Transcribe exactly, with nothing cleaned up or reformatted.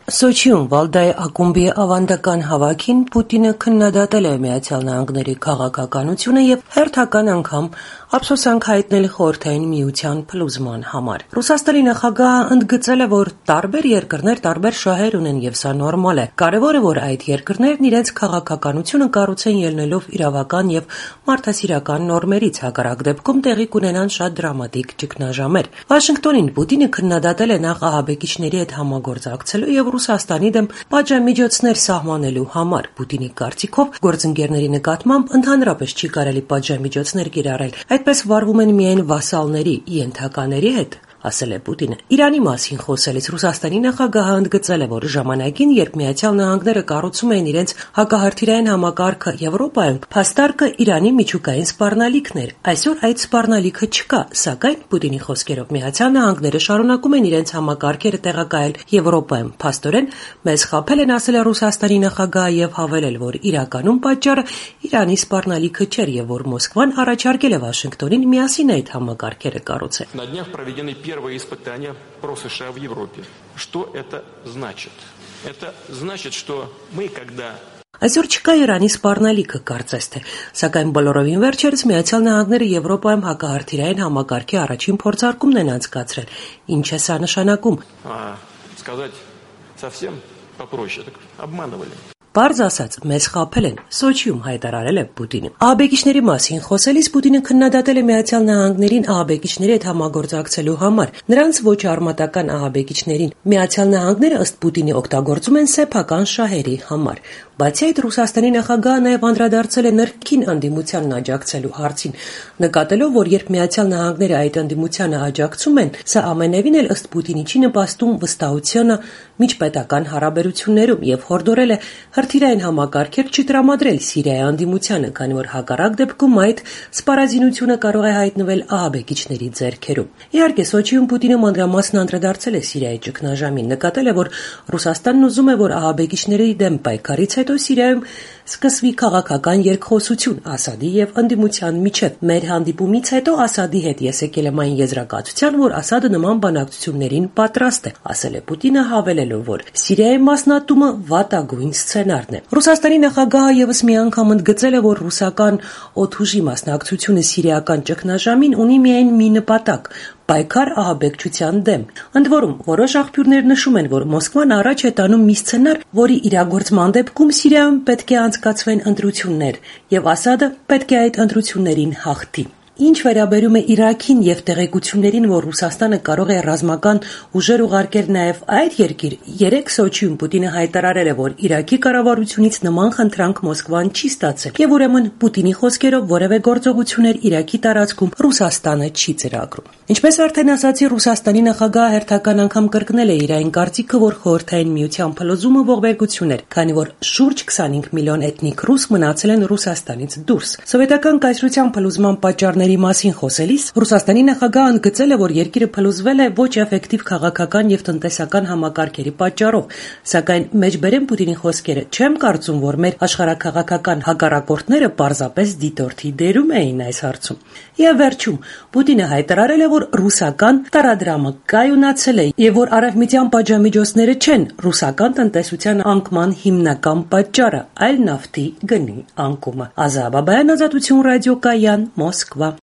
Սոչիում Վալդայի ակումբի ավանդական հավաքին Պուտինը քննադատել է Միացյալ Նահանգների քաղաքականությունը եւ հերթական անգամ ափսոսանք հայտնել Խորհրդային Միության փլուզման համար։ Ռուսաստանի նախագահը ընդգծել է, որ տարբեր երկրներ տարբեր շահեր ունեն եւ սա նորմալ է։ Կարևորը, որ այդ երկրներն իրենց քաղաքականությունը կառուցեն ելնելով իրավական եւ մարդասիրական նորմերից, հակառակ դեպքում տեղի կունենան շատ դրամատիկ ճգնաժամեր։ Վաշինգտոնին Պուտինը քննադատել է նախ ահաբեկիչների հետ համագործակցելու եւ Ռուսաստանի դեմ պատժամիջոցներ սահմանելու համար։ Պուտինի կարծիքով գործընկերների նկատմամբ ընդհանրապես չի կարելի պատժամիջոցներ կիրառել, այդպես վարվում են միայն վասալների, ենթակաների հետ, ասել է Պուտինը։ Իրանի մասին խոսելիս Ռուսաստանի նախագահը ընդգծել է, որ ժամանակին, երբ Միացյալ Նահանգները կառուցում էին իրենց հակահրթիռային համակարգը Եվրոպայում, փաստարկը Իրանի միջուկային սպառնալիքն էր։ Այսօր այդ սպառնալիքը չկա, սակայն Պուտինի խոսքերով Միացյալ Նահանգները շարունակում են իրենց համակարգերը տեղակայել Եվրոպայում։ Փաստորեն, մեզ խաբել են, ասել է Ռուսաստանի նախագահը եւ հավելել, որ իրականում պատճառը Իրանի սպառնալիքը չէր եւ որ Մոսկվան առաջարկել է Վաշինգտոնին միասին այդ համակարգերը կառուցել։ Первое испытание про США в Европе. Что это значит? Это значит, что мы когда Այսօր չկա Իրանի սպառնալիքը, կարծես թե, սակայն բոլորովին վերջերս Միացյալ Նահանգները Եվրոպայում հակահրթիռային համակարգի առաջին փորձարկումն են անցկացրել։ Ինչ է սա նշանակում։ Сказать совсем попроще, так обманывали. Պարզ ասած, մեզ խաբել են, Սոչիում հայտարարել է Պուտինը։ Ահաբեկիչների մասին խոսելիս Պուտինը քննադատել է Միացյալ Նահանգներին ահաբեկիչների հետ համագործակցելու համար։ Նրանց ոչ արմատական ահաբեկիչներին Միացյալ Նահանգները ըստ Պուտինի օգտագործում են սեփական շահերի համար։ Բացի այդ, Ռուսաստանի նախագահը նաև անդրադարձել է ներքին անդիմությանն աջակցելու հարցին, նկատելով, որ երբ Միացյալ Նահանգները այդ անդիմությանը աջակցում են, սա ամենևին էլ ըստ Պուտինի չի նպաստում վստահությանը միջպետական հարաբերություններում եւ հորդորել է հրթիռային համակարգեր չտրամադրել Սիրիայի անդիմությանը, քանի որ հակառակ դեպքում այդ սպառազինությունը կարող է հայտնվել ահաբեկիչների ձեռքերում։ Իհարկե, Սոչիում Պուտինը մանրամասն անդրադարձել է Սիրիայի ճգնաժամին, նկատել է, որ Ռուսաստանն ուզում է, որ ահաբեկիչների դեմ պայքարից հետո Սիրիայում սկսվի քաղաքական երկխոսություն Ասադի եւ ընդդիմության միջեւ։ Մեր հանդիպումից հետո Ասադի հետ ես եկել եմ այն եզրակացության, որ Ասադը նման բանակցություններին պատրաստ է, ասել է Պուտինը, հավելելով, որ Սիրիայի մասնատումը վատագույն սցենարն է։ Ռուսաստանի նախագահը եւս մի անգամ ընդգծել է, որ ռուսական օդուժի մասնակցությունը սիրիական ճգնաժամին ունի միայն մի նպատակ՝ պայքար ահաբեկչության դեմ։ Ընդ որում, որոշ աղբյուրներ նշում են, որ Մոսկվան առաջ է տանում մի սցենար, որի իրագործման դեպքում Սիրիայում պետք է անցկացվեն ընտրություններ, եւ Ասադը պետք է այդ ընտրություններին հաղթի։ Ինչ վերաբերում է Իրաքին եւ տեղեկություններին, որ Ռուսաստանը կարող է ռազմական ուժեր ուղարկել նաեւ այդ երկիր, երեք Սոչիում Պուտինը հայտարարել է, որ Իրաքի կառավարությունից նման խնդրանք Մոսկվան չի ստացել եւ ուրեմն Պուտինի խոսքերով որևէ գործողություններ Իրաքի տարածքում Ռուսաստանը չի ծրագրում։ Ինչպես արդեն ասացի, Ռուսաստանի նախագահը հերթական անգամ կրկնել է իր այն կարծիքը, որ Խորհրդային Միության փլուզումը ողբերգություն էր, քանի որ շուրջ քսանհինգ միլիոն էթնիկ ռուս մնացել են Ռուսաստանից դուրս։ Սովետական կայսրության փլուզման պատճառները մասին խոսելիս Ռուսաստանի նախագահը ընդգծել է, որ երկիրը փլուզվել է ոչ էֆեկտիվ քաղաքական եւ տնտեսական համակարգերի պատճառով, սակայն մեջբերեմ Պուտինի խոսքերը, չեմ կարծում, որ մեր աշխարհաքաղաքական հակառակորդները պարզապես դիտորդի դերում էին այս հարցում։ Եվ վերջում Պուտինը հայտարարել է, որ ռուսական տարադրամը կայունացել է եւ որ արևմտյան պատժամիջոցները չեն ռուսական տնտեսության անկման հիմնական պատճառը, այլ նավթի գնի անկումը։ Ազա Բաբայան, Ազատություն ռադիոկայան, Մոսկվա։